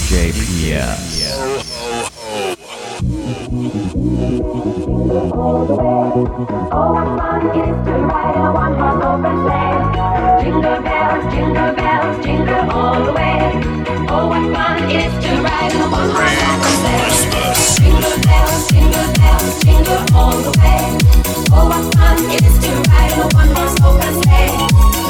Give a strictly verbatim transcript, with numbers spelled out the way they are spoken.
J P S. Oh, what fun it is to ride in a one-horse open sleigh. Jingle bells, jingle bells, jingle all the way. Oh, what fun it is to ride in a one-horse open sleigh. Jingle bells, jingle bells, jingle all the way. Oh, what fun it is to ride in a one-horse open sleigh.